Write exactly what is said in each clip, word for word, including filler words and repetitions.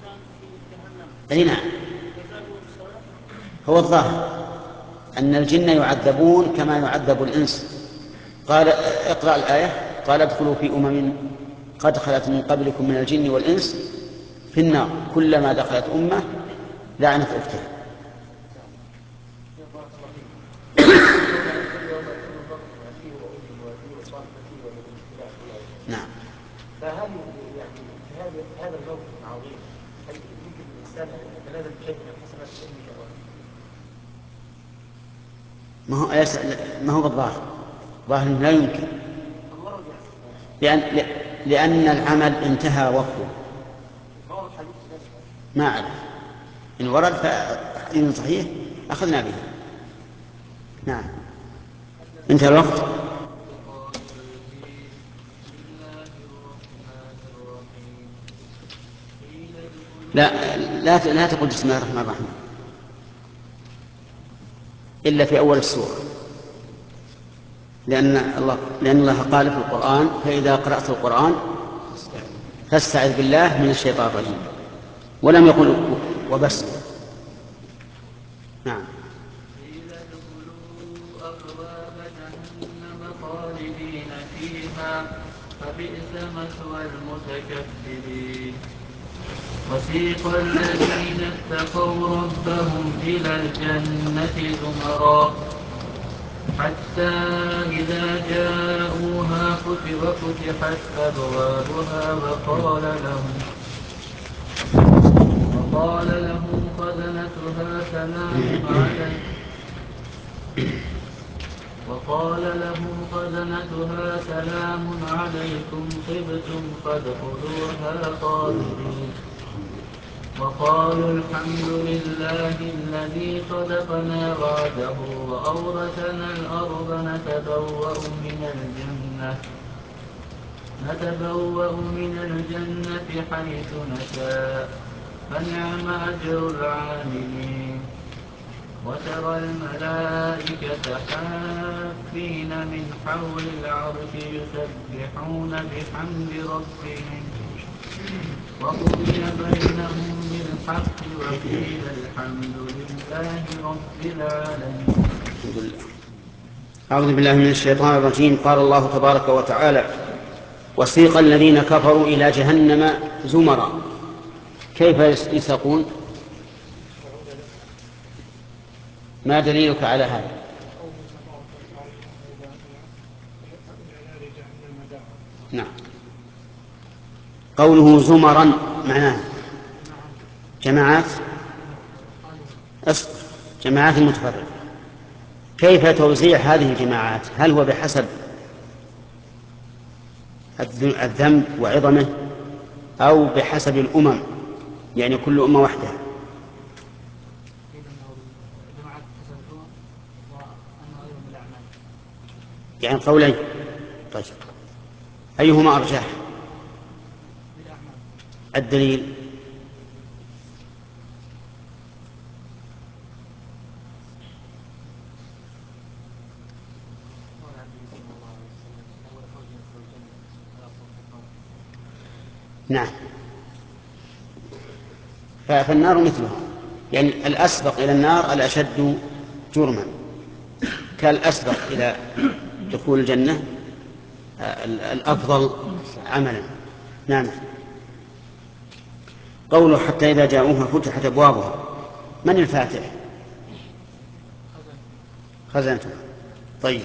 أي نعم. هو الظاهر أن الجن يعذبون كما يعذب الإنس. قال اقرأ الآية. قال ادخلوا في أمم قد خلت من قبلكم من الجن والإنس في النار كلما دخلت أمة لعنت أختها. نعم. فهل يعني في هذا هذا الموقف العظيم هل يمكن الإنسان أن يتنازل بشيء من حسنات علمه؟ ما هو ما هو بالظاهر، ظاهر لا يمكن، لأن لأن العمل انتهى وقته. ما أعرف إن ورد فإن صحيح أخذنا به. نعم انتهى الوقت. لا لا لا تقل بسم الله الرحمن الرحيم إلا في أول السورة، لأن الله لأن الله قال في القرآن فإذا قرأت القرآن فاستعذ بالله من الشيطان الرجيم، ولم يقل وبس. نعم. خالدين فيها فبئس مثوى المتكبرين. وسيق الذين اتقوا ربهم إلى الجنة زمرا حتى إذا جاءوها وفتحت أبوابها وقال لهم وقال لهم خزنتها سلام عليكم وقال لهم خزنتها سلام عليكم طبتم فادخلوها خالدين. وقالوا الحمد لله الذي صدقنا وعده وأورثنا الأرض نتبوأ من الجنة نتبوأ من الجنة حيث نشاء فنعم أجر العاملين. وترى الملائكة حافين من حول العرش يسبحون بحمد ربهم وقضي بينهم بالحق وقيل الحمد لله رب العالمين. أعوذ بالله من الشيطان الرجيم. قال الله تبارك وتعالى وسيق الذين كفروا إلى جهنم زمرا. كيف يساقون؟ ما دليلك على هذا؟ نعم. قوله زمرا معناه جماعات جماعات متفرقة. كيف توزيع هذه الجماعات؟ هل هو بحسب الذنب وعظمه أو بحسب الأمم، يعني كل أمة وحدها؟ يعني قولين. طيب أيهما أرجح؟ الدليل؟ نعم. فالنار مثلها، يعني الأسبق إلى النار الأشد جرما، كالأسبق إلى دخول الجنة الأفضل عملا. نعم. قوله حتى إذا جاءوها فتحت أبوابها، من الفاتح؟ خزنتها. طيب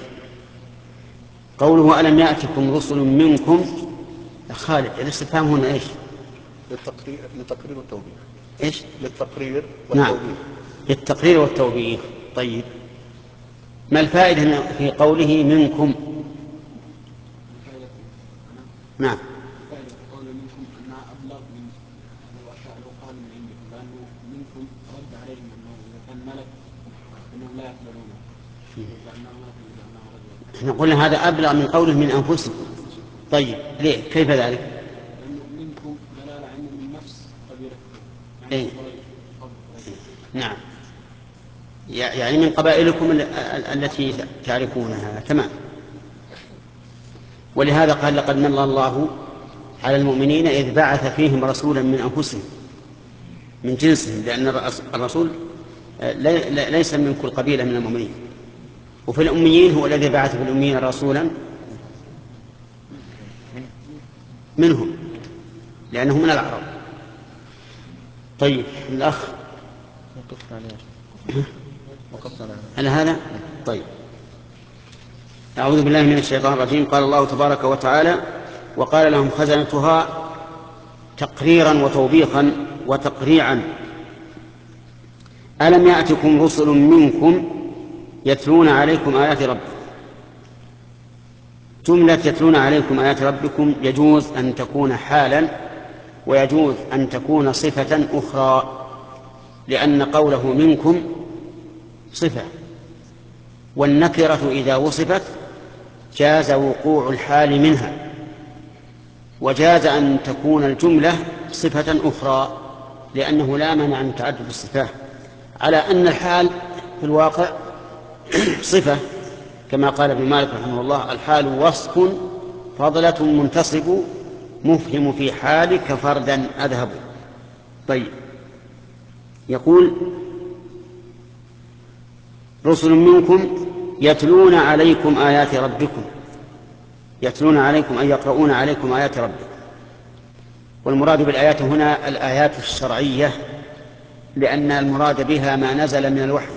قوله ألم يأتكم رسل منكم خالد، الاستفهام هنا إيش؟ للتقرير للتقرير والتوبيخ. إيش؟ للتقرير والتوبيخ. نعم للتقرير والتوبيخ. طيب ما الفائدة في قوله منكم؟ نعم. فائدة قوله منكم أنها أبلغ من لو قال من عندكم، لأنه منكم رد عليهم أنه إذا كان ملك أنهم لا يقبلونه لأنه ما في لأنه رجل. احنا قلنا هذا أبلغ من قوله من أنفسكم. طيب ليه؟ كيف ذلك؟ لأنه منكم دلالة عنه من نفس قبيلتكم يعني إيه؟ قبل. نعم يعني من قبائلكم التي تعرفونها. تمام. ولهذا قال لقد من الله على المؤمنين إذ بعث فيهم رسولا من أنفسهم من جنسهم، لأن الرسول ليس من كل قبيلة من المؤمنين. وفي الأميين هو الذي بعث في الأميين رسولا منهم لأنه من العرب. طيب الأخ هل هذا؟ طيب. أعوذ بالله من الشيطان الرجيم. قال الله تبارك وتعالى: وقال لهم خزنتها تقريرا وتوبيخا وتقريعا: ألم يأتكم رسل منكم يتلون عليكم آيات ربكم. جملة يتلون عليكم آيات ربكم يجوز أن تكون حالا ويجوز أن تكون صفة أخرى، لأن قوله منكم صفة، والنكرة إذا وصفت جاز وقوع الحال منها، وجاز أن تكون الجملة صفة أخرى، لأنه لا مانع من تعدد الصفات، على أن الحال في الواقع صفة، كما قال ابن مالك رحمه الله: الحال وصف فضلة منتصب مفهم في حالك فردا أذهب. طيب، يقول: رسل منكم يتلون عليكم آيات ربكم. يتلون عليكم أي يقرؤون عليكم آيات ربكم. والمراد بالآيات هنا الآيات الشرعية، لأن المراد بها ما نزل من الوحي.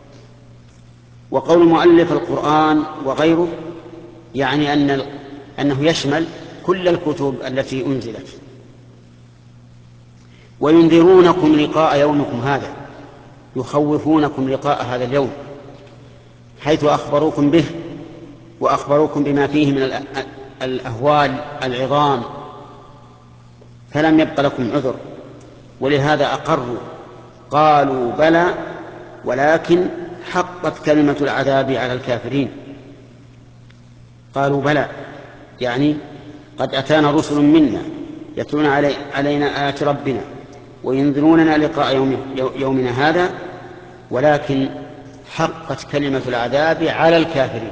وقول المؤلف القرآن وغيره يعني أن أنه يشمل كل الكتب التي أنزلت. وينذرونكم لقاء يومكم هذا، يخوفونكم لقاء هذا اليوم، حيث أخبروكم به وأخبروكم بما فيه من الأهوال العظام، فلم يبق لكم عذر، ولهذا أقروا قالوا بلى ولكن حقت كلمة العذاب على الكافرين. قالوا بلى يعني قد أتانا رسل منا يتلون علي علينا آيات ربنا وينذروننا لقاء يوم يومنا هذا، ولكن حقت كلمة العذاب على الكافرين.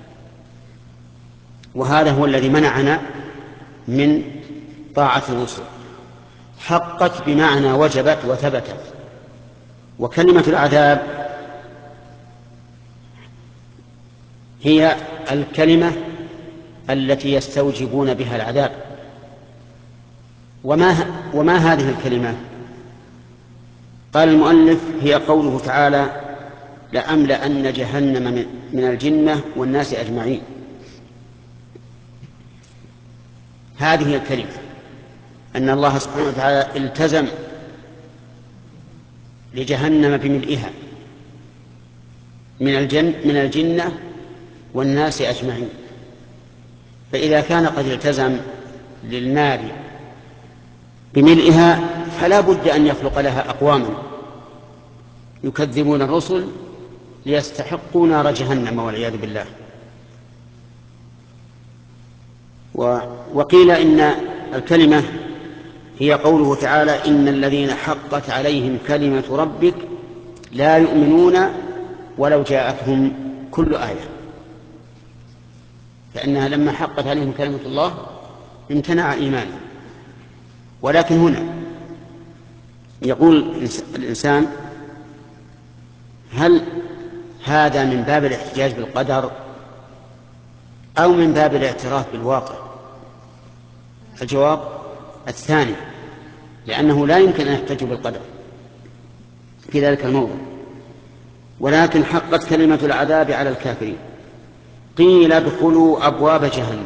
وهذا هو الذي منعنا من طاعة الرسل. حقت بمعنى وجبت وثبتت. وكلمة العذاب هي الكلمة التي يستوجبون بها العذاب. وما, وما هذه الكلمة؟ قال المؤلف: هي قوله تعالى: لأملأن جهنم من الجنة والناس أجمعين. هذه الكلمة أن الله سبحانه وتعالى التزم لجهنم بملئها من الجن من الجنة والناس أجمعين. فإذا كان قد التزم للنار بملئها فلا بد أن يخلق لها أقواما يكذبون الرسل ليستحقوا نار جهنم والعياذ بالله. وقيل إن الكلمة هي قوله تعالى: إن الذين حقت عليهم كلمة ربك لا يؤمنون ولو جاءتهم كل آية. فإنها لما حقت عليهم كلمة الله امتنع إيمانهم. ولكن هنا يقول الإنسان: هل هذا من باب الاحتجاج بالقدر أو من باب الاعتراف بالواقع؟ الجواب الثاني، لأنه لا يمكن أن يحتج بالقدر في ذلك الموضع. ولكن حقت كلمة العذاب على الكافرين. قيل ادخلوا أبواب جهنم.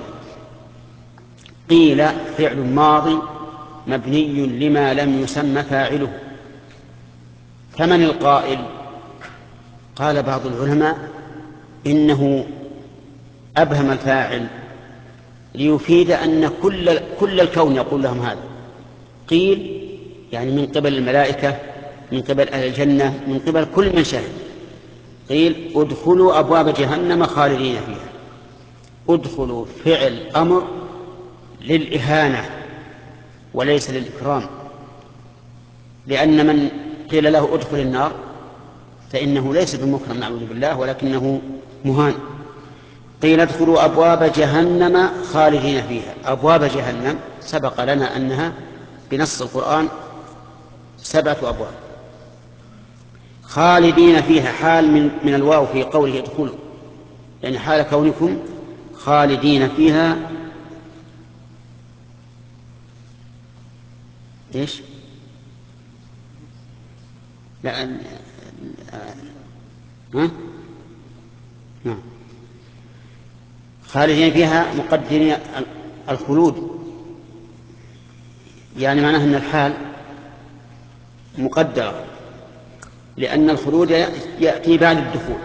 قيل فعل ماضي مبني لما لم يسمى فاعله. فمن القائل؟ قال بعض العلماء إنه أبهم الفاعل ليفيد أن كل, كل الكون يقول لهم هذا. قيل يعني من قبل الملائكة، من قبل أهل الجنة، من قبل كل من شاهد. قيل ادخلوا أبواب جهنم خالدين فيها. ادخلوا فعل أمر للإهانة وليس للإكرام، لأن من قيل له ادخل النار فإنه ليس بمكرم نعوذ بالله، ولكنه مهان. قيل ادخلوا أبواب جهنم خالدين فيها. أبواب جهنم سبق لنا أنها بنص القرآن سبعة أبواب. خالدين فيها حال من, من الواو في قوله ادخلوا، يعني حال كونكم خالدين فيها ايش؟ لا ها؟ نعم. خالدين فيها مقدرين الخلود، يعني معناه أن الحال مقدرة، لأن الخلود يأتي بعد الدخول.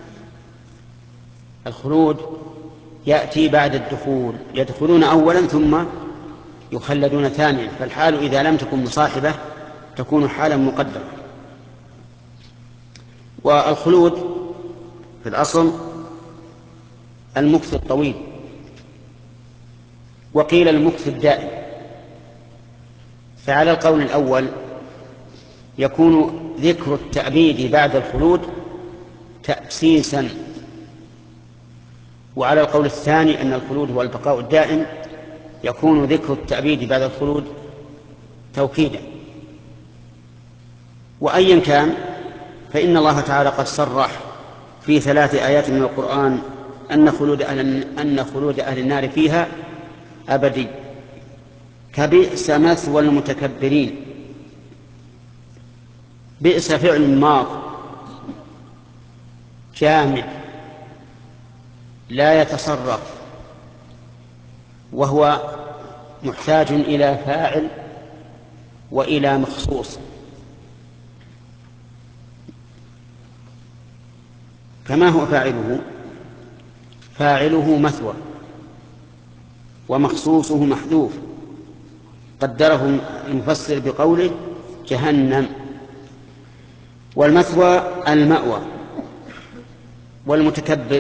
الخلود يأتي بعد الدخول، يدخلون أولا ثم يخلدون ثانيا، فالحال إذا لم تكن مصاحبة تكون حالا مقدرة. والخلود في الأصل المكث الطويل، وقيل المكث الدائم. فعلى القول الأول يكون ذكر التأبيد بعد الخلود تأسيسا، وعلى القول الثاني أن الخلود هو البقاء الدائم يكون ذكر التأبيد بعد الخلود توكيدا. وأيا كان فإن الله تعالى قد صرح في ثلاث آيات من القرآن أن خلود أهل, أن خلود أهل النار فيها أبدي. كبئس مثوى المتكبرين. بئس فعل ماض جامد لا يتصرف، وهو محتاج إلى فاعل وإلى مخصوص. فما هو فاعله؟ فاعله مثوى ومخصوصه محذوف، قدره المفسر بقوله جهنم. والمثوى المأوى، والمتكبر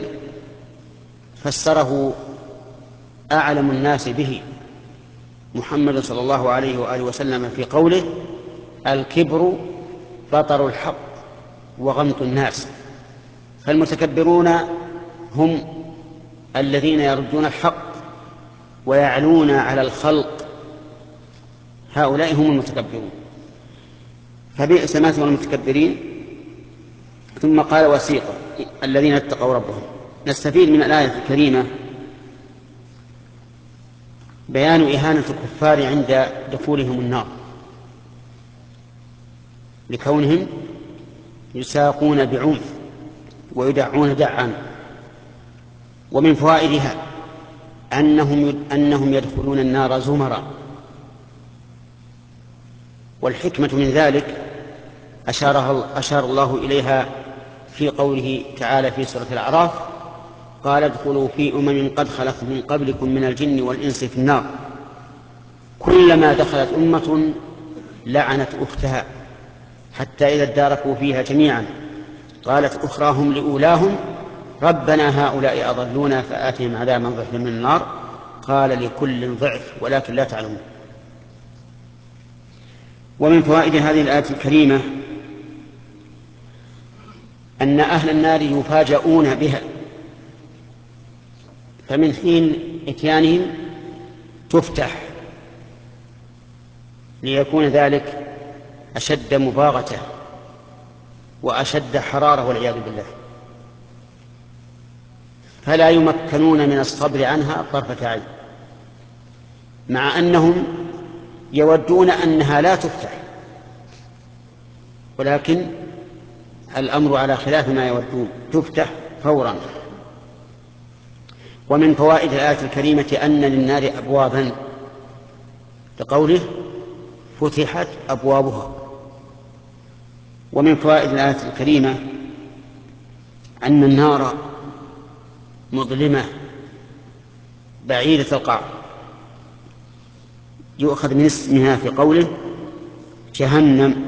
فسره أعلم الناس به محمد صلى الله عليه وآله وسلم في قوله الكبر بطر الحق وغمط الناس. فالمتكبرون هم الذين يردون الحق ويعلون على الخلق، هؤلاء هم المتكبرون. فبئس مثوى المتكبرين. ثم قال وسيقا الذين اتقوا ربهم. نستفيد من الآية الكريمة بيان إهانة الكفار عند دخولهم النار لكونهم يساقون بعنف ويدعون دعا. ومن فوائدها أنهم, أنهم يدخلون النار زمرا. والحكمة من ذلك أشار, أشار الله إليها في قوله تعالى في سورة الأعراف قال ادخلوا في أمم قد خلت من قبلكم من الجن والإنس في النار كلما دخلت أمة لعنت أختها حتى إذا اداركوا فيها جميعا قالت أخراهم لأولاهم ربنا هؤلاء أضلونا فآتهم عذابا ضعفا من النار قال لكل ضعف ولكن لا تعلمون. ومن فوائد هذه الآية الكريمة أن أهل النار يفاجؤون بها، فمن حين إتيانهم تفتح ليكون ذلك أشد مباغتة وأشد حرارة والعياذ بالله، فلا يمكنون من الصبر عنها طرفة عين، مع أنهم يودون أنها لا تفتح، ولكن الأمر على خلاف ما يودون، تفتح فورا. ومن فوائد الآية الكريمة أن للنار أبوابا لقوله فتحت أبوابها. ومن فوائد الآية الكريمة أن النار مظلمة بعيدة القعر، يؤخذ من اسمها في قوله جهنم.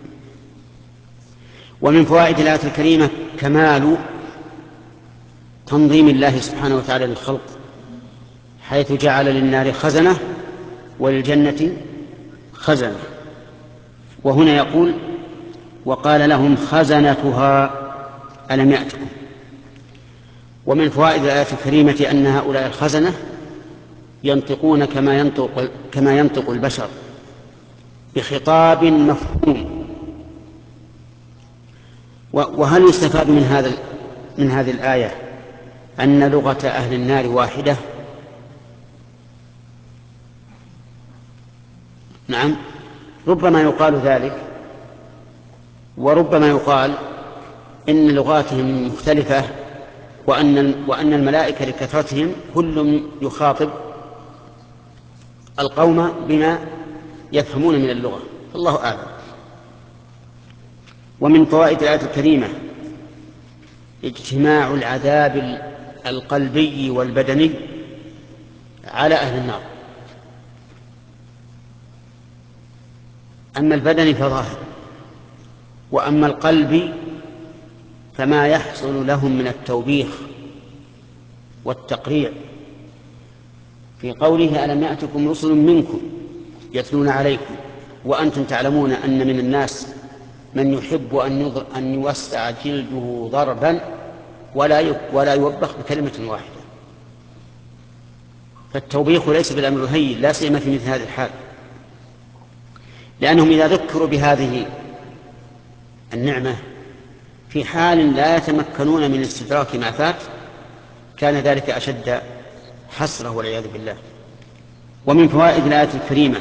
ومن فوائد الآية الكريمة كمال تنظيم الله سبحانه وتعالى للخلق، حيث جعل للنار خزنة وللجنة خزنة. وهنا يقول وقال لهم خزنتها ألم يأتكم. ومن فوائد الآية الكريمة أن هؤلاء الخزنة ينطقون كما ينطق, كما ينطق البشر، بخطاب مفهوم. وهل يستفاد من هذا من هذه الآية أن لغة أهل النار واحدة؟ نعم، ربما يقال ذلك، وربما يقال إن لغاتهم مختلفة، وأن وأن الملائكة لكثرتهم كل يخاطب القوم بما يفهمون من اللغة، الله أعلم. ومن فوائد الآية الكريمة اجتماع العذاب القلبي والبدني على أهل النار. أما البدني فظاهر، وأما القلبي فما يحصل لهم من التوبيخ والتقريع في قوله ألم يأتكم رسل منكم يتلون عليكم وأنتم تعلمون أن من الناس من يحب أن يوسع جلده ضربا ولا يوبخ بكلمة واحدة. فالتوبيخ ليس بالأمر الهين، لا سيما في مثل هذه الحال، لأنهم إذا ذكروا بهذه النعمة في حال لا يتمكنون من استدراك ما فات كان ذلك أشد حسرة والعياذ بالله. ومن فوائد الآية الكريمة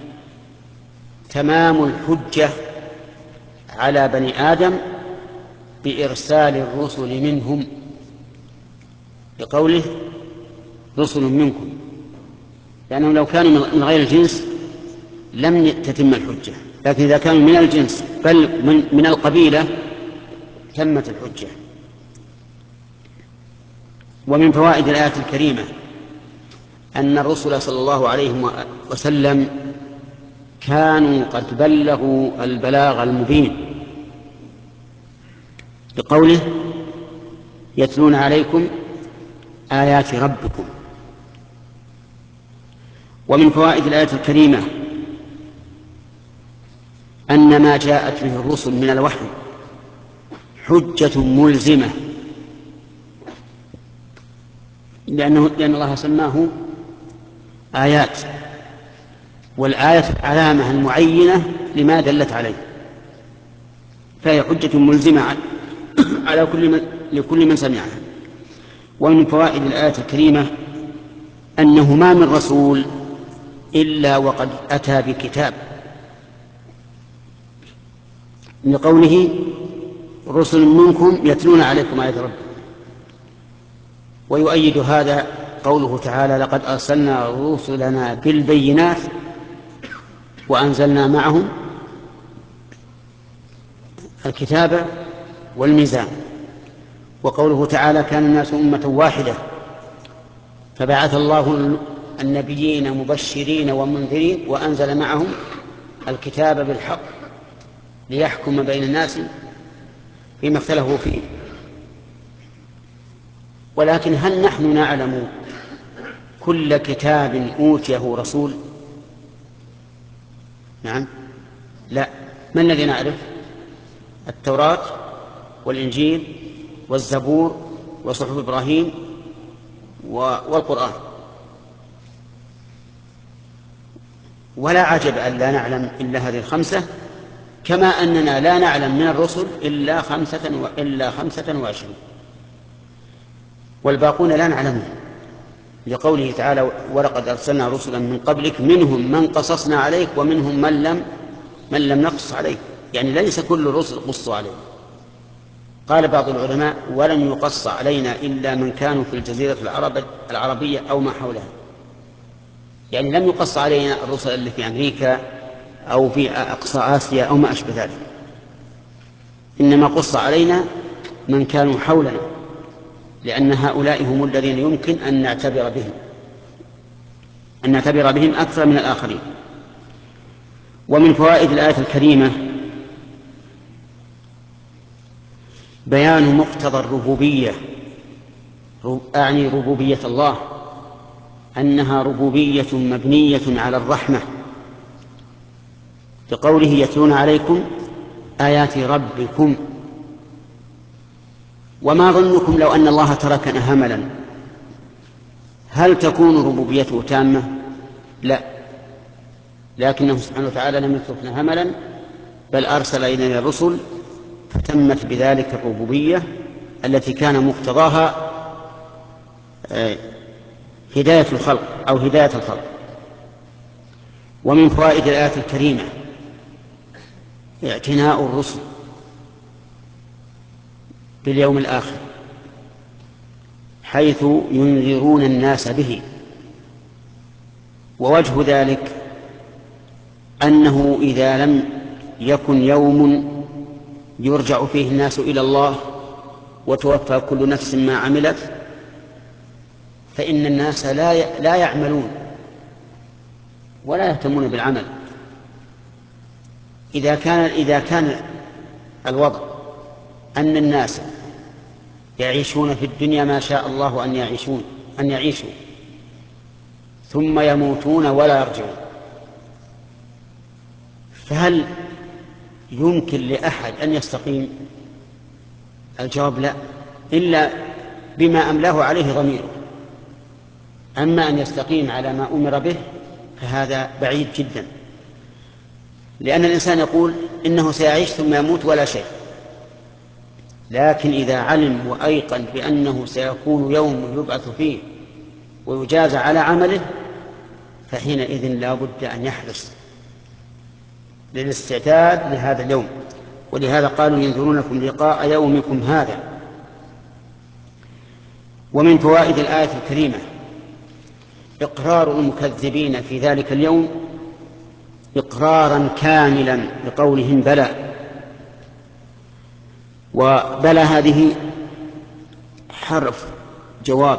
تمام الحجة على بني آدم بإرسال الرسل منهم، بقوله رسل منكم، لأنهم لو كانوا من غير الجنس لم تتم الحجة، لكن إذا كانوا من الجنس بل من, من القبيلة تمت الحجة. ومن فوائد الآية الكريمة أن الرسل صلى الله عليه وسلم كانوا قد بلغوا البلاغ المبين، بقوله يتلون عليكم آيات ربكم. ومن فوائد الآية الكريمة أن ما جاءت به الرسل من الوحي حجة ملزمة، لأنه لأن الله سماه آيات، والآية العلامة المعينة لما دلت عليه، فهي حجة ملزمة على كل من لكل من سمعها. ومن فوائد الآية الكريمة أنه ما من رسول إلا وقد أتى بكتاب، لقوله رسل منكم يتلون عليكم آيات ربكم. ويؤيد هذا قوله تعالى لقد أرسلنا رسلنا بالبينات وأنزلنا معهم الكتاب والميزان. وقوله تعالى كان الناس أمة واحدة فبعث الله النبيين مبشرين ومنذرين وأنزل معهم الكتاب بالحق ليحكم بين الناس فيما اختلفوا فيه. ولكن هل نحن نعلم كل كتاب أوتيه رسول؟ نعم، لا. ما الذي نعرف؟ التوراة والإنجيل والزبور وصحف إبراهيم والقرآن. ولا عجب أن لا نعلم إلا هذه الخمسة، كما أننا لا نعلم من الرسل إلا خمسة, و... إلا خمسة وعشرين، والباقون لا نعلمهم، لقوله تعالى ولقد أرسلنا رسلا من قبلك منهم من قصصنا عليك ومنهم من لم من لم نقص عليك، يعني ليس كل الرسل قصوا عليه. قال بعض العلماء ولم يقص علينا إلا من كانوا في الجزيرة العربية أو ما حولها، يعني لم يقص علينا الرسل اللي في أمريكا أو في أقصى آسيا أو ما أشبه ذلك، إنما قص علينا من كانوا حولنا، لأن هؤلاء هم الذين يمكن أن نعتبر بهم أن نعتبر بهم أكثر من الآخرين. ومن فوائد الآية الكريمة بيان مقتضى الربوبية، أعني ربوبية الله، أنها ربوبية مبنية على الرحمة، بقوله يتلون عليكم آيات ربكم. وما ظنكم لو أن الله تركنا هملا، هل تكون ربوبيته تامة؟ لا، لكنه سبحانه وتعالى لم يتركنا هملا، بل أرسل إلينا الرسل فتمت بذلك الربوبية التي كان مقتضاها هداية الخلق أو هداية الخلق. ومن فوائد الآية الكريمة اعتناء الرسل باليوم الآخر، حيث ينذرون الناس به. ووجه ذلك أنه إذا لم يكن يوم يرجع فيه الناس إلى الله وتوفى كل نفس ما عملت، فإن الناس لا لا يعملون ولا يهتمون بالعمل. إذا كان إذا كان الوضع أن الناس يعيشون في الدنيا ما شاء الله أن يعيشون أن يعيشوا ثم يموتون ولا يرجعون، فهل يمكن لأحد أن يستقيم؟ الجواب لا، إلا بما أملاه عليه ضميره. أما أن يستقيم على ما أمر به فهذا بعيد جدا، لأن الإنسان يقول إنه سيعيش ثم يموت ولا شيء، لكن إذا علم وأيقن بأنه سيكون يوم يبعث فيه ويجازى على عمله فحينئذ لا بد أن يحرص للاستعداد لهذا اليوم. ولهذا قالوا ينذرونكم لقاء يومكم هذا. ومن فوائد الآية الكريمة إقرار المكذبين في ذلك اليوم إقرارا كاملا بقولهم بلى. وبلى هذه حرف جواب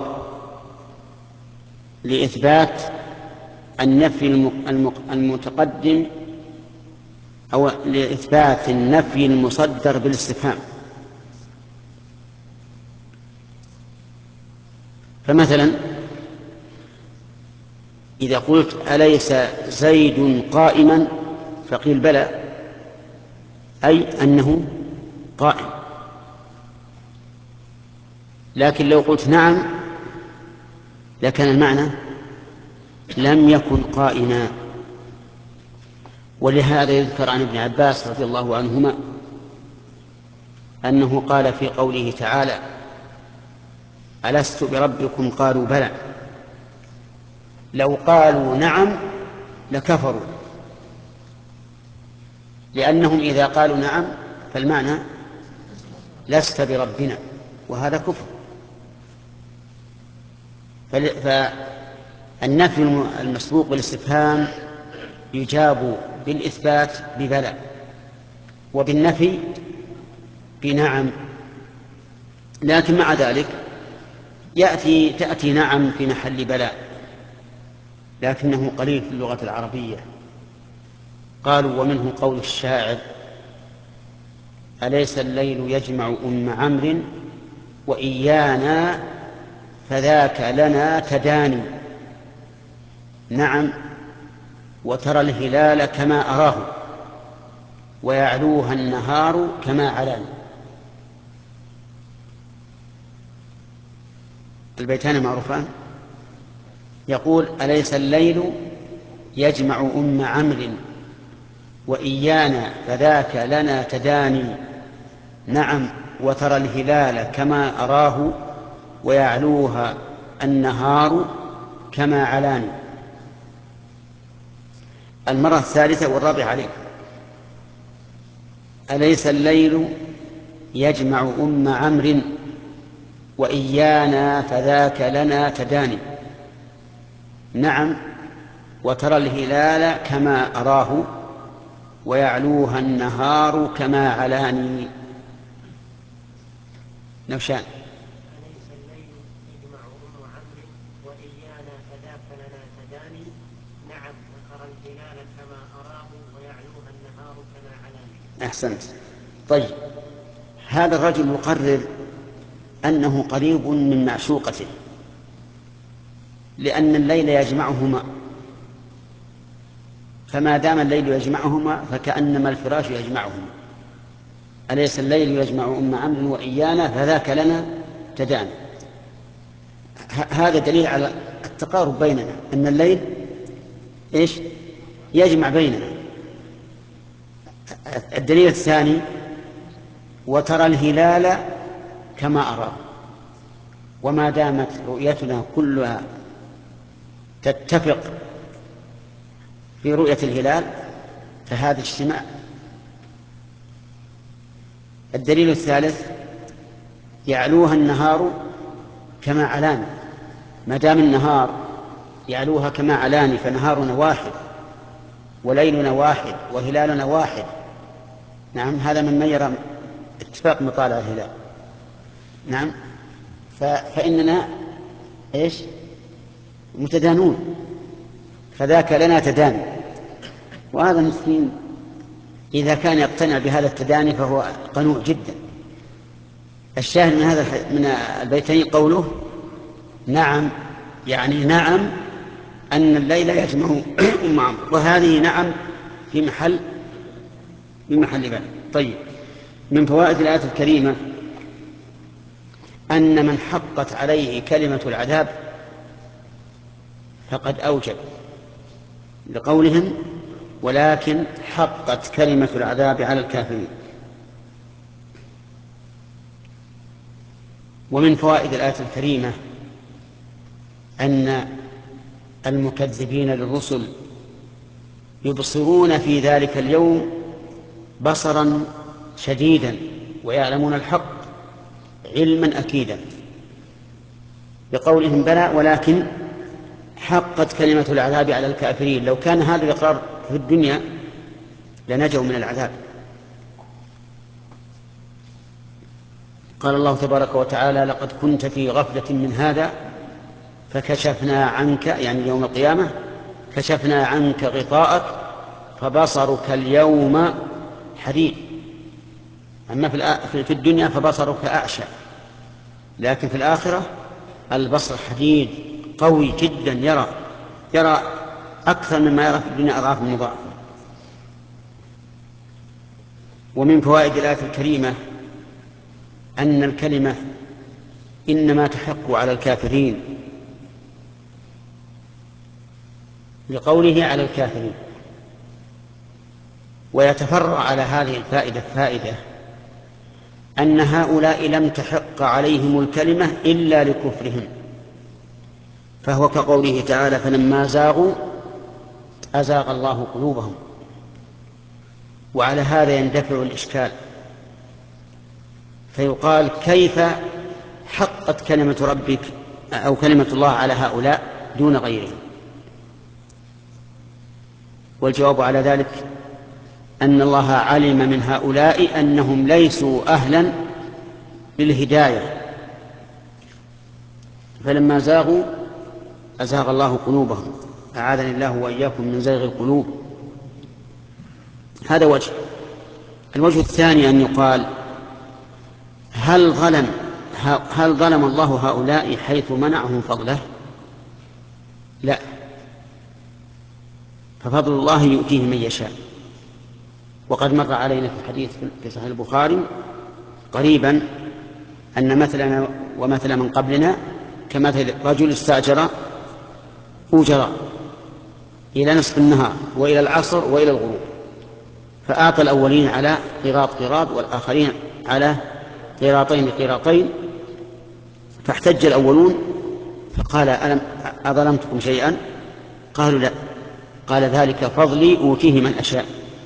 لإثبات النفي المتقدم أو لإثبات النفي المصدر بالاستفهام. فمثلا إذا قلت أليس زيد قائما فقيل بلى، أي أنه قائم. لكن لو قلت نعم لكان المعنى لم يكن قائما. ولهذا يذكر عن ابن عباس رضي الله عنهما أنه قال في قوله تعالى ألست بربكم قالوا بلى، لو قالوا نعم لكفروا، لأنهم إذا قالوا نعم فالمعنى لست بربنا، وهذا كفر. فالنفي المسبوق بالاستفهام يجاب بالإثبات ببلى، وبالنفي بنعم. لكن مع ذلك يأتي تأتي نعم في محل بلى، لكنه قليل في اللغة العربية. قالوا ومنه قول الشاعر أليس الليل يجمع أم عمرو وإيانا فذاك لنا تداني، نعم وترى الهلال كما أراه ويعلوها النهار كما علاني. البيتان معروفان. يقول أليس الليل يجمع أم عمرو وإيانا فذاك لنا تداني، نعم وترى الهلال كما أراه ويعلوها النهار كما علاني. المرة الثالثة والرابعة عليه أليس الليل يجمع أم عمرو وإيانا فذاك لنا تداني، نعم وترى الهلال كما أراه ويعلوها النهار كما علاني. نوشان أليس الليل يجمع أم عمرو وإيانا فذاك لنا تداني، نعم وترى الهلال كما أراه ويعلوها النهار كما علاني. أحسنت. طيب هذا الرجل يقرر أنه قريب من معشوقته لأن الليل يجمعهما، فما دام الليل يجمعهما فكأنما الفراش يجمعهما. أليس الليل يجمع أم عمرو وإيانا فذاك لنا تداني. هذا دليل على التقارب بيننا، أن الليل إيش يجمع بيننا. الدليل الثاني: وترى الهلال كما أراه. وما دامت رؤيتنا كلها تتفق في رؤية الهلال فهذا اجتماع. الدليل الثالث: يعلوها النهار كما علاني. ما دام النهار يعلوها كما علاني فنهارنا واحد وليلنا واحد وهلالنا واحد. نعم، هذا من يرى اتفاق مطالع الهلال. نعم، فإننا إيش؟ متدانون، فذاك لنا تداني. وهذا المسكين إذا كان يقتنع بهذا التداني فهو قنوع جدا. الشاهد من هذا من البيتين قوله نعم، يعني نعم أن الليل يجمع أم عمرو، وهذه نعم في محل في محل بال. طيب، من فوائد الآية الكريمة أن من حقت عليه كلمة العذاب فقد أوجب، لقولهم ولكن حقت كلمة العذاب على الكافرين. ومن فوائد الآية الكريمة أن المكذبين للرسل يبصرون في ذلك اليوم بصرا شديدا ويعلمون الحق علما أكيدا، بقولهم بلى ولكن حقت كلمة العذاب على الكافرين. لو كان هذا الإقرار في الدنيا لنجوا من العذاب. قال الله تبارك وتعالى لقد كنت في غفلة من هذا فكشفنا عنك، يعني يوم القيامة، كشفنا عنك غطاءك فبصرك اليوم حديد. أما في الدنيا فبصرك أعشى، لكن في الآخرة البصر حديد قوي جدا، يرى يرى أكثر مما يرى في الدنيا أضعاف مضاعفة. ومن فوائد الآية الكريمة أن الكلمة إنما تحق على الكافرين، لقوله على الكافرين. ويتفرع على هذه الفائدة فائدة أن هؤلاء لم تحق عليهم الكلمة إلا لكفرهم، فهو كقوله تعالى فلما زاغوا أزاغ الله قلوبهم. وعلى هذا يندفع الإشكال، فيقال كيف حقت كلمة ربك أو كلمة الله على هؤلاء دون غيرهم؟ والجواب على ذلك أن الله علم من هؤلاء أنهم ليسوا أهلا للهداية، فلما زاغوا أزاغ الله قلوبهم. أعاذني الله وإياكم من زيغ القلوب. هذا وجه. الوجه الثاني أن يقال هل ظلم هل ظلم الله هؤلاء حيث منعهم فضله؟ لا، ففضل الله يؤتيه من يشاء. وقد مر علينا في الحديث في صحيح البخاري قريبا أن مثلنا ومثل من قبلنا كمثل رجل استأجر أجراء إلى نصف النهار وإلى العصر وإلى الغروب، فأعطى الأولين على قيراط قيراط والآخرين على قيراطين قيراطين، فاحتج الأولون فقال ألم أظلمتكم شيئا؟ قالوا لا. قال ذلك فضلي أوتيه من أشاء.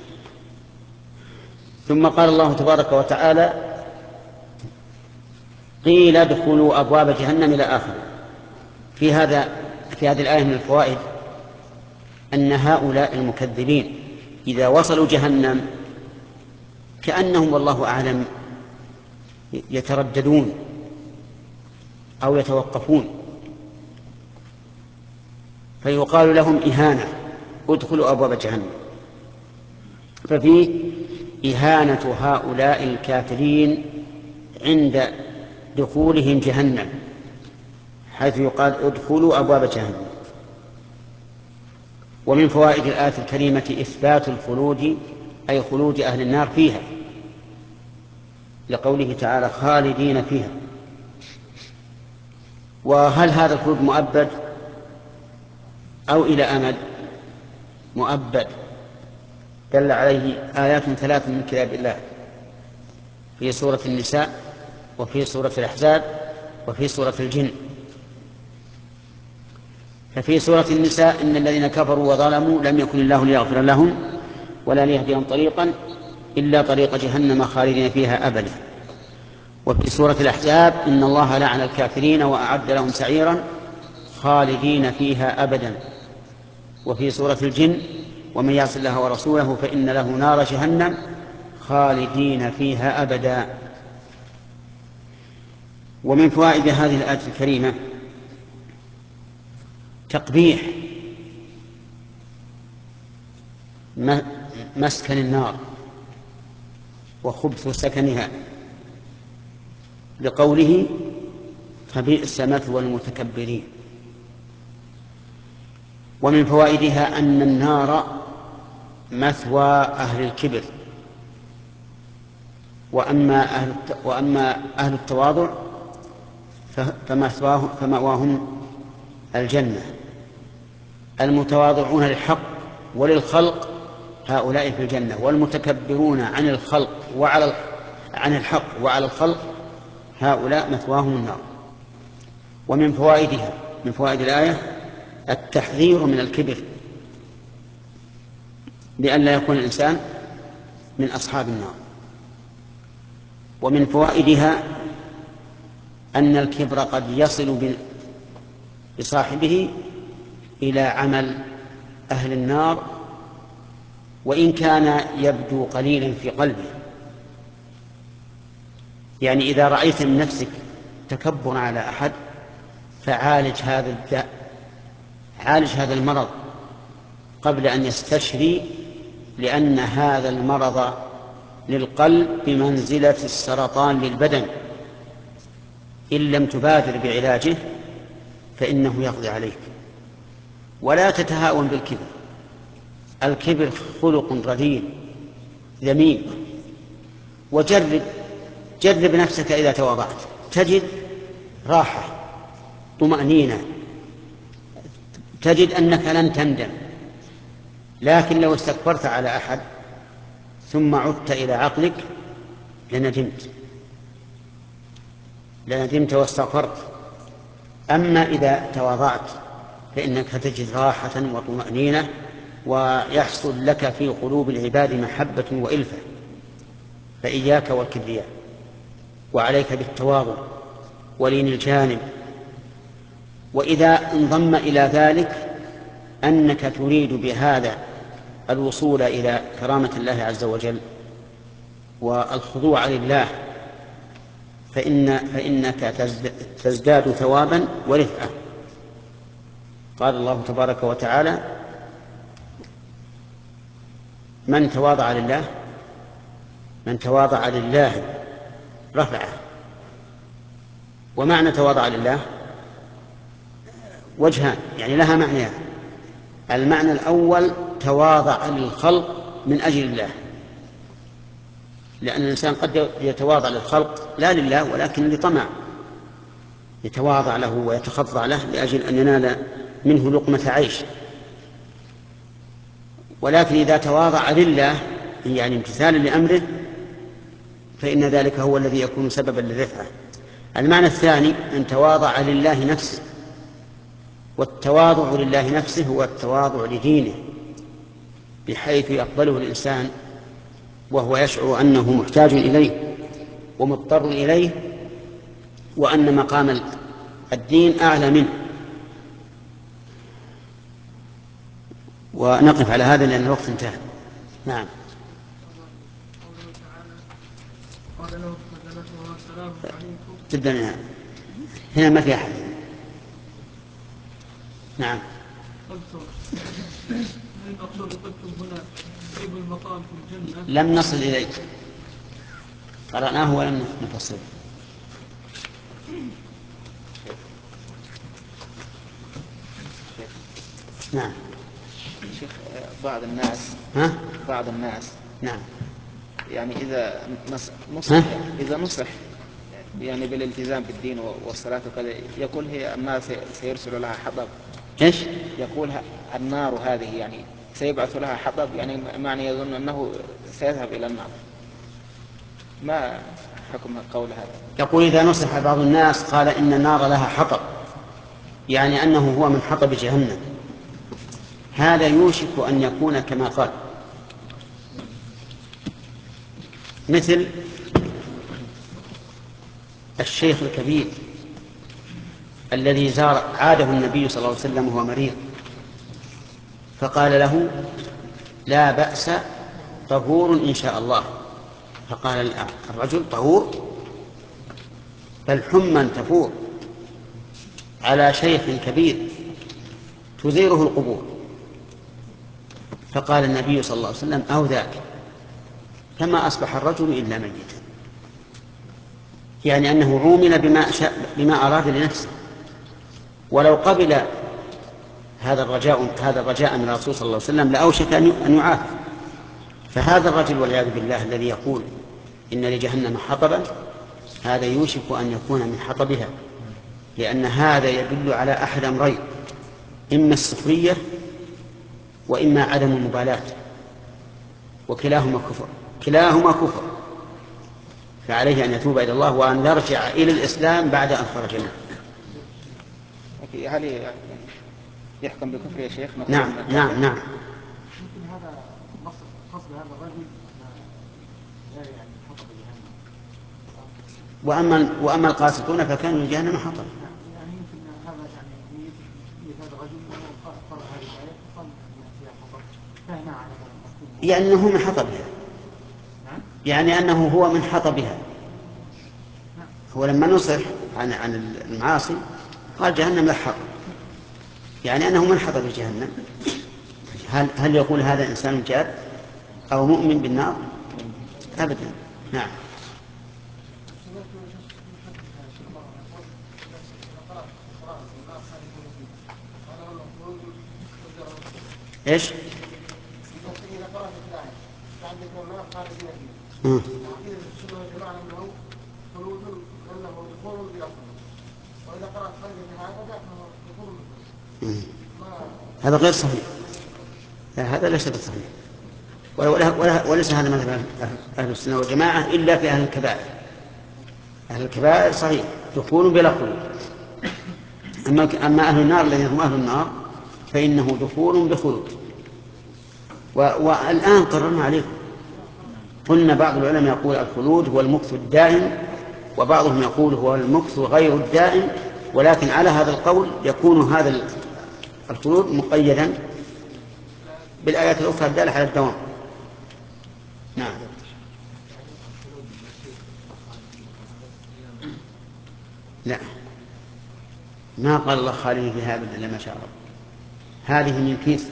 ثم قال الله تبارك وتعالى قيل ادخلوا أبواب جهنم إلى آخره. في هذا في هذه الآية من الفوائد أن هؤلاء المكذبين إذا وصلوا جهنم كأنهم والله أعلم يترددون أو يتوقفون، فيقال لهم إهانة ادخلوا أبواب جهنم. ففيه إهانة هؤلاء الكافرين عند دخولهم جهنم، حيث يقال ادخلوا أبواب جهنم. ومن فوائد الآية الكريمة إثبات الخلود، أي خلود أهل النار فيها، لقوله تعالى خالدين فيها. وهل هذا الخلود مؤبد أو إلى أمد؟ مؤبد دل عليه آيات ثلاث من كتاب الله في سورة النساء وفي سورة الأحزاب وفي سورة الجن. ففي سورة النساء إن الذين كفروا وظلموا لم يكن الله ليغفر لهم ولا ليهديهم طريقا إلا طريق جهنم خالدين فيها أبدا. وفي سورة الأحزاب إن الله لعن الكافرين وأعد لهم سعيرا خالدين فيها أبدا. وفي سورة الجن ومن يعص الله ورسوله فإن له نار جهنم خالدين فيها أبدا. ومن فوائد هذه الآية الكريمة تقبيح مسكن النار وخبث سكنها، لقوله فبئس مثوى المتكبرين. ومن فوائدها أن النار مثوى أهل الكبر، وأما أهل وأما أهل التواضع فمأواهم الجنة. المتواضعون للحق وللخلق هؤلاء في الجنة، والمتكبرون عن الخلق وعلى عن الحق وعلى الخلق هؤلاء مثواهم النار. ومن فوائدها من فوائد الآية التحذير من الكبر لئلا يكون الإنسان من أصحاب النار. ومن فوائدها أن الكبر قد يصل بصاحبه إلى عمل أهل النار وإن كان يبدو قليلا في قلبه. يعني إذا رأيت من نفسك تكبر على أحد فعالج هذا الداء، عالج هذا المرض قبل أن يستشري، لأن هذا المرض للقلب بمنزلة السرطان للبدن، إن لم تبادر بعلاجه فإنه يقضي عليك. ولا تتهاون بالكبر، الكبر خلق رذيل ذميم. وجرب جرب نفسك إذا تواضعت تجد راحة طمأنينة، تجد أنك لن تندم. لكن لو استكبرت على أحد ثم عدت إلى عقلك لندمت لندمت واستغفرت. أما إذا تواضعت فإنك تجد راحة وطمأنينة، ويحصل لك في قلوب العباد محبة وإلفة. فإياك والكبرياء، وعليك بالتواضع ولين الجانب. وإذا انضم إلى ذلك أنك تريد بهذا الوصول إلى كرامة الله عز وجل والخضوع لله فإن فإنك تزداد ثوابا ورفعة. قال الله تبارك وتعالى من تواضع لله من تواضع لله رفعه. ومعنى تواضع لله وجهان، يعني لها معنيان. المعنى الأول تواضع للخلق من أجل الله، لأن الإنسان قد يتواضع للخلق لا لله ولكن لطمع، يتواضع له ويتخضع له لأجل أن ينال منه لقمة عيش. ولكن إذا تواضع لله يعني امتثالا لأمره فإن ذلك هو الذي يكون سببا للرفعة. المعنى الثاني أن تواضع لله نفسه، والتواضع لله نفسه هو التواضع لدينه، بحيث يقبله الإنسان وهو يشعر أنه محتاج إليه ومضطر إليه، وأن مقام الدين أعلى منه. ونقف على هذا لأن الوقت انتهى. نعم. جدا هنا. هنا ما في أحد. نعم. لم نصل إليه، قرأناه ولم نفصل. نعم. شيخ بعض الناس ها؟ بعض الناس نعم يعني إذا نصح إذا نصح يعني بالالتزام بالدين والصلاة وكذا، يقول هي النار سيرسل لها حطب. إيش؟ يقول النار هذه يعني سيبعث لها حطب، يعني معنى يظن أنه سيذهب إلى النار. ما حكم قول هذا؟ يقول إذا نصح بعض الناس قال إن النار لها حطب، يعني أنه هو من حطب جهنم، هذا يوشك أن يكون كما قال، مثل الشيخ الكبير الذي زار عاده النبي صلى الله عليه وسلم وهو مريض، فقال له لا بأس طهور إن شاء الله. فقال الرجل طهور؟ بل حما تفور على شيخ كبير تزيره القبور. فقال النبي صلى الله عليه وسلم أو ذاك، فما أصبح الرجل إلا ميتا، يعني أنه عومل بما, شاء بما أراد لنفسه. ولو قبل هذا الرجاء هذا الرجاء من الرسول صلى الله عليه وسلم لأوشك أن يعافى. فهذا الرجل والعياذ بالله الذي يقول إن لجهنم حطبا، هذا يوشك أن يكون من حطبها، لأن هذا يدل على أحد أمرين: إما السخرية وإما عدم المبالاة، وكلاهما كفر، كلاهما كفر. فعليه أن يتوب إلى الله وأن يرجع إلى الإسلام بعد أن خرج منه. هل يحكم بكفر يا شيخ؟ نعم نعم نعم. يمكن هذا نص قصد هذا الرجل لا يعني حطب جهنم. وأما وأما القاسطون فكانوا جهنم حطب. يعني يمكن هذا يعني نية هذا الرجل قرأ هذه الآية قال فيها حطب، فهنا على هذا. يعني أنه من حطبها، يعني أنه هو من حطبها. هو لما نصح عن عن المعاصي قال جهنم لها حطب، يعني أنه من حطب جهنم. هل هل يقول هذا إنسان جاد أو مؤمن بالنار؟ أبدا. نعم. إيش؟ إذا قرأت الآية عندك النار خالدين فيها، مم. عقيدة السنة والجماعة أنه خلود، أنه دخول بلا خلود، وإذا قرأت خالد في هذا فإنه دخول بلا خلود. هذا غير صحيح، هذا ليس بصحيح، وليس هذا مثل أهل السنة والجماعة إلا في أهل الكبائر. أهل الكبائر صحيح دخول بلا خلود، أما أهل النار الذين هم أهل النار فإنه دخول بخلود. والآن قررنا عليكم، قلنا بعض العلماء يقول الخلود هو المكث الدائم، وبعضهم يقول هو المكث غير الدائم، ولكن على هذا القول يكون هذا الخلود مقيدا بالآيات الأخرى الدالة على الدوام. نعم. لا، ما قال الله خالدين فيها أبدا إلا ما شاء الله، هذه من كيس،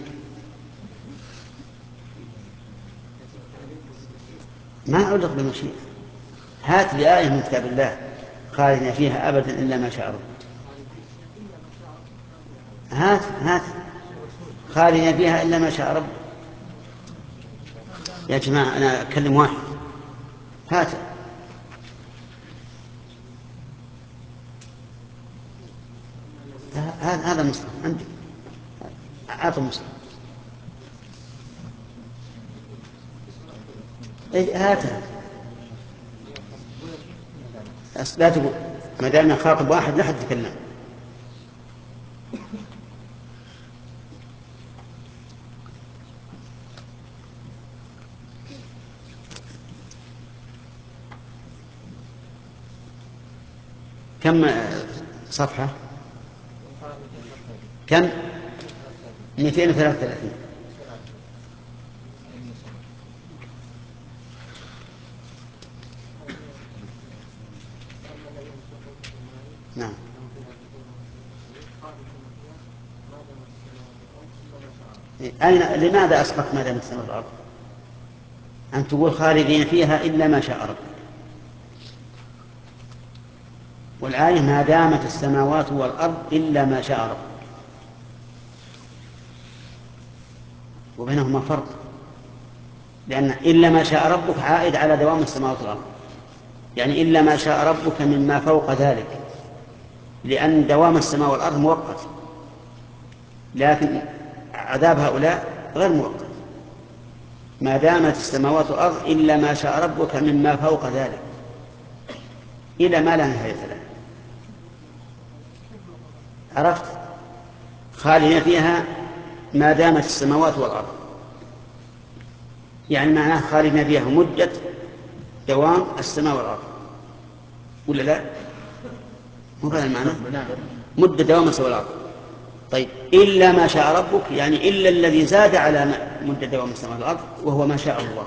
ما أعلق بمشيئة. هات لي آية من كتاب الله خالدين فيها أبدا إلا ما شاء الله. هات هات خالدين فيها إلا ما شاء رب. يا جماعة أنا أكلم واحد، هات. هذا هذا مصحف عندي، أعطوا مصحف. إيه هاتها. لا تقول ما دام خاطب واحد لا حد يتكلم. كم صفحة؟ كم؟ مئتين وثلاثة وثلاثين. نعم. أين لماذا أسبق ما دامت السماء والأرض؟ أن تقول خالدين فيها إلا ما شاء رب، والآية ما دامت السماوات والأرض إلا ما شاء رب، وبينهما فرق، لأن إلا ما شاء ربك عائد على دوام السماوات والأرض، يعني إلا ما شاء ربك مما فوق ذلك، لأن دوام السماء والأرض مؤقت، لكن عذاب هؤلاء غير مؤقت، ما دامت السماوات والأرض إلا ما شاء ربك مما فوق ذلك، إلى ما لا نهاية له. عرفت؟ خالدين فيها ما دامت السماوات والأرض، يعني معناه خالدين فيها مدة دوام السماء والأرض، ولا لا؟ مو هذا المعنى؟ مدة دوام السماء والأرض. طيب إلا ما شاء ربك، يعني إلا الذي زاد على مدة دوام السماء والأرض، وهو ما شاء الله.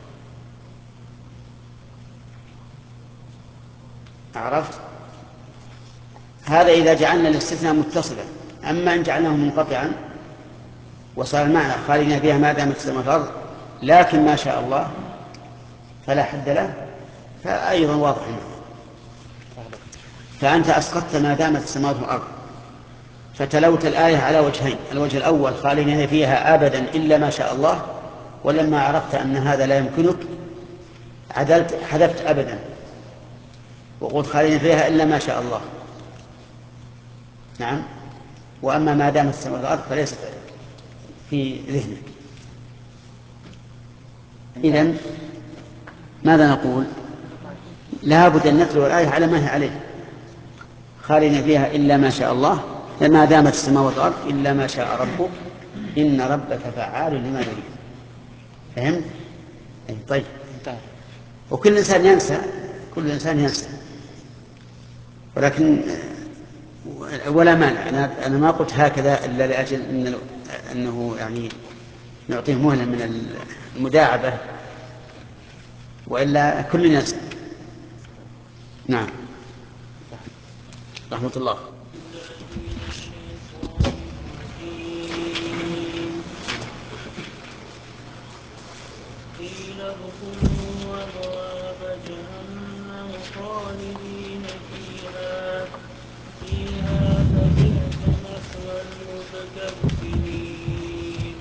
عرفت؟ هذا إذا جعلنا الاستثناء متصلا. أما إن جعلناه منقطعا وصار المعنى خالدين فيها ما دامت السماء والأرض لكن ما شاء الله فلا حد له، فأيضا واضح منه. فأنت أسقطت ما دامت السماوات والأرض، فتلوت الآية على وجهين: الوجه الأول خالدين فيها أبدا إلا ما شاء الله، ولما عرفت أن هذا لا يمكنك عدلت حذفت أبدا وقلت خالدين فيها إلا ما شاء الله. نعم. وأما ما دامت السماوات والأرض فليست في ذهنك. إذن ماذا نقول؟ لا بد أن نتلو الآية على ما هي عليه: خالدين فيها إلا ما شاء الله، ما دامت السماوات والأرض إلا ما شاء ربك إن ربك فعال لما يريد. فهمت؟ طيب. وكل إنسان ينسى، كل إنسان ينسى، ولكن ولا مانع. أنا أنا ما قلت هكذا إلا لأجل إن أنه يعني نعطيه مهلة من المداعبة، وإلا كل ينسى. نعم. رحمة الله. قيل ادخلوا أبواب جهنم خالدين فيها فيها فبئس مثوى المتكبرين.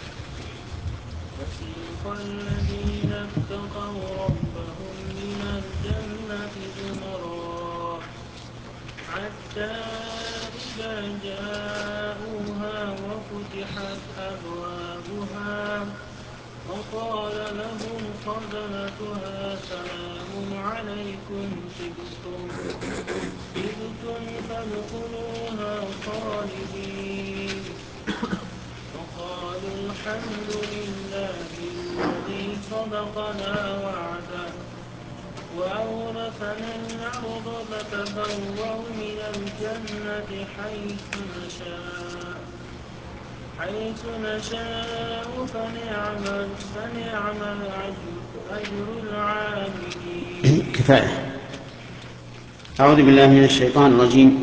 وسيق الذين اتقوا ربهم إلى الجنة زمرا حتى إذا جاءوها وفتحت أبوابها وقال لهم خزنتها سلام عليكم طبتم طبتم فادخلوها خالدين وقالوا الحمد لله الذي صدقنا وعده وأورثنا الأرض نتبوأ من الجنة حيث نشاء حيث نشاء فنعم فنعم أجر العاملين. كفاية. أعوذ بالله من الشيطان الرجيم.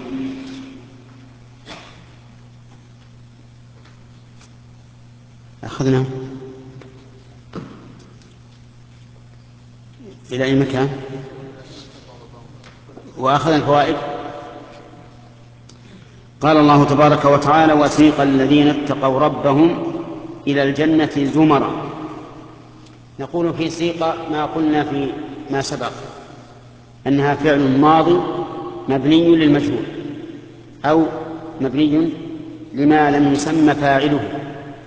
أخذنا إلى أي مكان؟ وأخذ الفوائد. قال الله تبارك وتعالى: وسيق الذين اتقوا ربهم إلى الجنة زمرا. نقول في سيق ما قلنا في ما سبق أنها فعل ماضي مبني للمجهول أو مبني لما لم يسمى فاعله،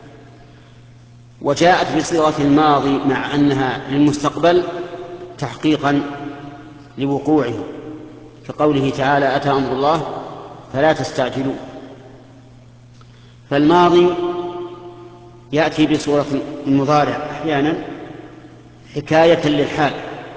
وجاءت بصيغة الماضي مع أنها للمستقبل تحقيقا لوقوعه، كقوله تعالى: أتى أمر الله فلا تستعجلوا. فالماضي يأتي بصورة المضارع أحيانا حكاية للحال،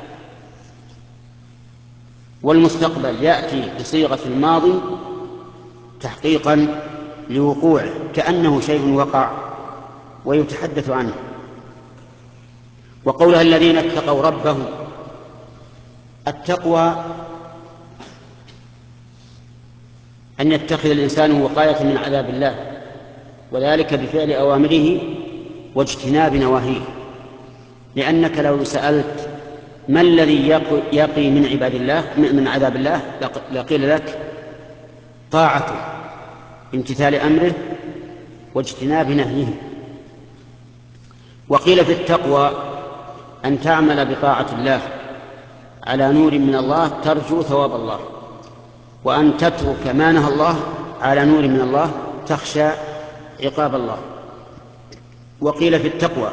والمستقبل يأتي بصيغة الماضي تحقيقا لوقوعه، كأنه شيء وقع ويتحدث عنه. وقولها الذين اتقوا ربهم، التقوى أن يتخذ الإنسان وقاية من عذاب الله، وذلك بفعل أوامره واجتناب نواهيه. لأنك لو سألت ما الذي يقي من عباد الله من عذاب الله لقيل لك طاعته، امتثال أمره واجتناب نهيه. وقيل في التقوى أن تعمل بطاعة الله على نور من الله ترجو ثواب الله، وأن تترك ما نهى الله على نور من الله تخشى عقاب الله. وقيل في التقوى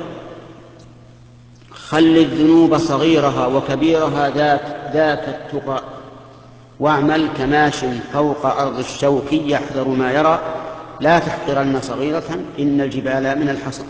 خل الذنوب صغيرها وكبيرها ذاك, ذاك التقى واعمل كماش فوق أرض الشوك يحذر ما يرى لا تحقرن صغيرة إن الجبال من الحصى.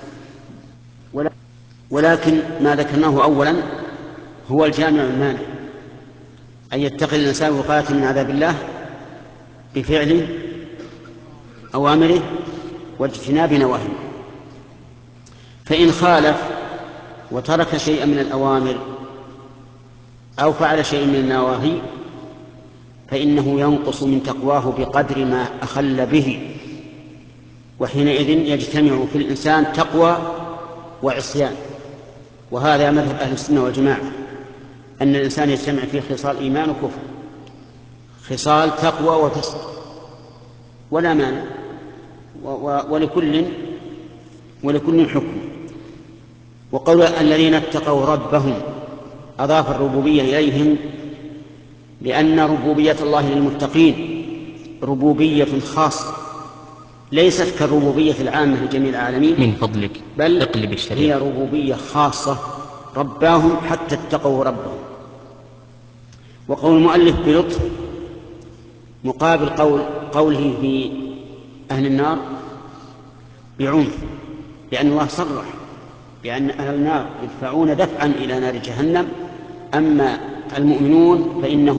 ولكن ما ذكرناه أولا هو الجامع المانع، أن يتقي الإنسان وقاية من عذاب الله بفعل أوامره واجتناب نواهيه. فإن خالف وترك شيئا من الأوامر أو فعل شيئا من النواهي فإنه ينقص من تقواه بقدر ما أخل به، وحينئذ يجتمع في الإنسان تقوى وعصيان. وهذا مذهب أهل السنة والجماعة، أن الإنسان يجتمع فيه خصال إيمان وكفر، خصال تقوى وفسق، ولا مانع، ولكل ولكل حكم. وقول الذين اتقوا ربهم أضاف الربوبية إليهم، لأن ربوبية الله للمتقين ربوبية خاصة ليست كالربوبية العامة لجميع العالمين من فضلك بل اقلب الشريعة. هي ربوبية خاصة رباهم حتى اتقوا ربهم. وقول المؤلف بلطف مقابل قول قوله في أهل النار بعنف، لأن الله صرح بأن أهل النار يدفعون دفعا إلى نار جهنم، أما المؤمنون فإنهم